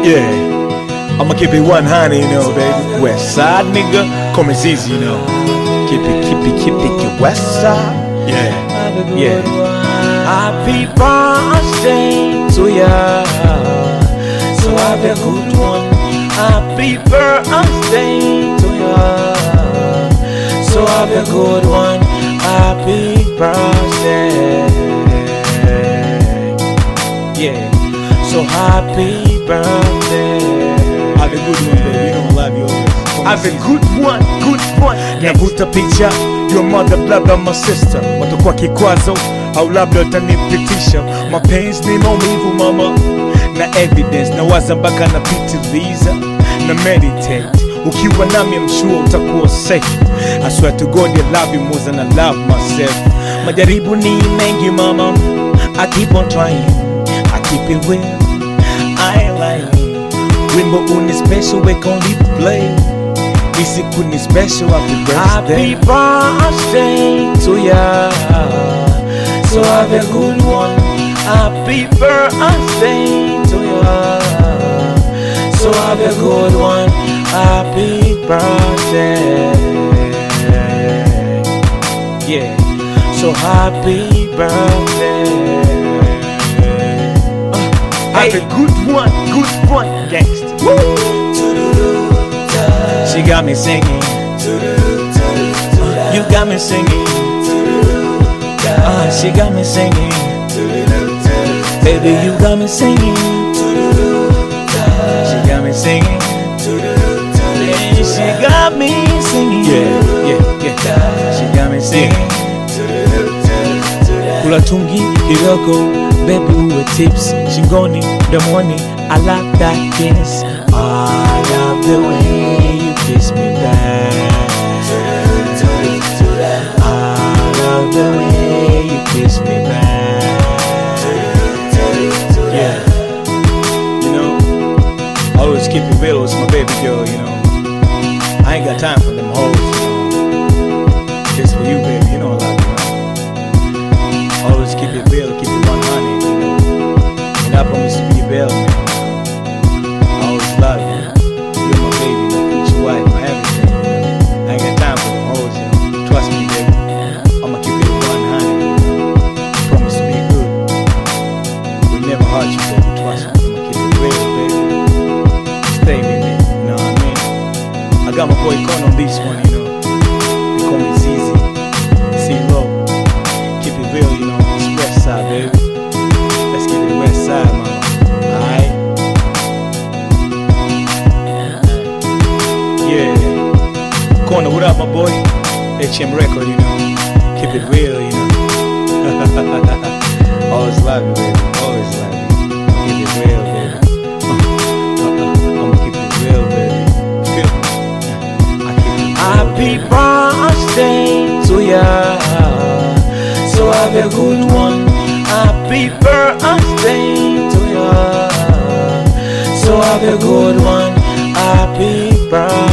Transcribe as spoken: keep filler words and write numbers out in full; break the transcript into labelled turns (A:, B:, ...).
A: Yeah, I'ma keep it one hundred, you know, baby. West side nigga, come as easy, you know. Keep it, keep it, keep it, your west side. Yeah, yeah.
B: Happy birthday to ya. So have a good one. Happy birthday to ya. So have a good one. Happy birthday. Yeah. So happy birthday.
A: Have a good one, baby. You know I love you always.
B: Have a good one, good one.
A: Navuta picha, your mother, brother, my sister. Watakuwa kikwazo au labda utanipitisha. Mapenzi ni maumivu mama, na evidence na waza mpaka na pitiliza na meditate. Ukiwa nami I'm sure utakuwa safe. I swear to God I love you more than I love myself. Majaribu ni mengi mama, I keep on trying, I keep it real, I ain't lying. Wimbo uni special we can play. Isiku ni special, happy birthday.
B: Happy birthday to ya. So have a good one. Happy birthday to ya. So have a good one. Happy birthday. Yeah. So happy birthday. Uh, have a good one, good one, gangsta. Woo!
A: She got me singing. You got me singing. Uh, she got me singing. Baby, you got me singing. She got me singing. Yeah, she got me singing. Yeah, yeah, yeah. She got me singing. Kula tungi kidogo, baby uwe tips. Shingoni, mdomoni, I like that kiss. I love the way you kiss me back. I love the way you kiss me back. Yeah, you know, always keep it real with my baby girl, you know. I ain't got time for them hoes, you know. Just for you, baby, you know I love you, right? Always keep it real, keep it one hundred, you know. And I promise to be your bell, man. I always love you. You're my baby, my future wife, my everything, you know. I ain't got time for them hoes, you know. Trust me, baby. I'ma keep it one hundred, you know. Promise to be good. We'll never hurt you, baby. Trust me. I'ma keep it real, baby. Stay with me, you know what I mean? I got my boy Con on this one, you know. They call me Zizi, C-Lo. Keep it real, you know. It's west side, baby. Let's keep it west side, mama. Alright? Yeah. Corner, what up, my boy? H M record, you know. Keep it real, you know. Always love you, baby. Always love you. Keep it real, baby. I'ma keep it real, baby. Feel me? I keep it real.
B: Happy birthday to ya. So have a good one. Happy birthday to ya. So have a good one. Happy birthday.